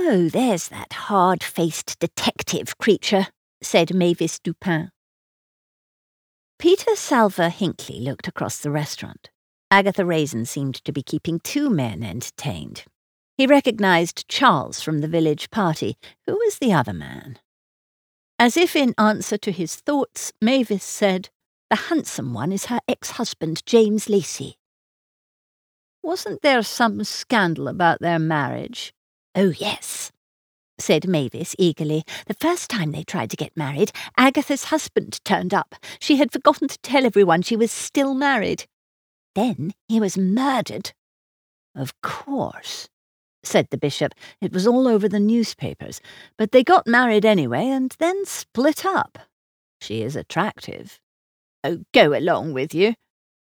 "Oh, there's that hard-faced detective creature," said Mavis Dupin. Peter Salver Hinckley looked across the restaurant. Agatha Raisin seemed to be keeping two men entertained. He recognised Charles from the village party. Who was the other man? As if in answer to his thoughts, Mavis said, "The handsome one is her ex-husband, James Lacey." "Wasn't there some scandal about their marriage?" "Oh, yes," said Mavis eagerly. "The first time they tried to get married, Agatha's husband turned up. She had forgotten to tell everyone she was still married. Then he was murdered." "Of course," said the bishop. "It was all over the newspapers. But they got married anyway and then split up. She is attractive." "Oh, go along with you."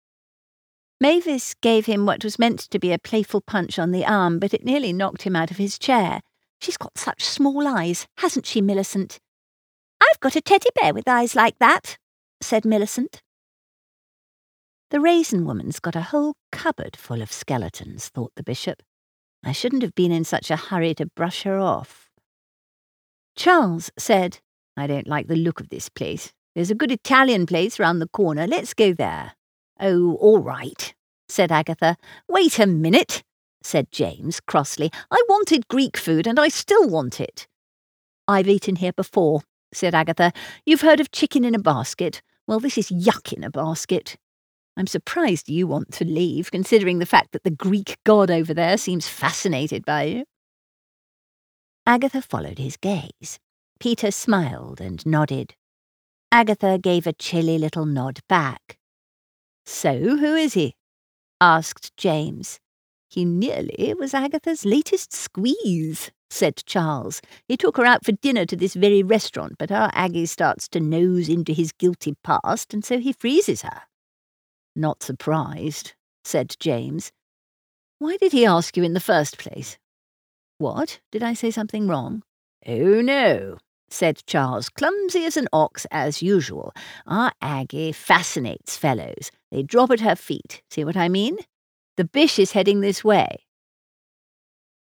Mavis gave him what was meant to be a playful punch on the arm, but it nearly knocked him out of his chair. "She's got such small eyes, hasn't she, Millicent?" "I've got a teddy bear with eyes like that," said Millicent. The Raisin Woman's got a whole cupboard full of skeletons, thought the bishop. I shouldn't have been in such a hurry to brush her off. Charles said, "I don't like the look of this place. There's a good Italian place round the corner. Let's go there." "Oh, all right," said Agatha. "Wait a minute," said James crossly. "I wanted Greek food, and I still want it." "I've eaten here before," said Agatha. "You've heard of chicken in a basket? Well, this is yuck in a basket. I'm surprised you want to leave, considering the fact that the Greek god over there seems fascinated by you." Agatha followed his gaze. Peter smiled and nodded. Agatha gave a chilly little nod back. "So, who is he?" asked James. "He nearly was Agatha's latest squeeze," said Charles. "He took her out for dinner to this very restaurant, but our Aggie starts to nose into his guilty past, and so he freezes her." "Not surprised," said James. "Why did he ask you in the first place?" "What? Did I say something wrong?" "Oh, no," said Charles, clumsy as an ox as usual. "Our Aggie fascinates fellows. They drop at her feet. See what I mean? The Bish is heading this way.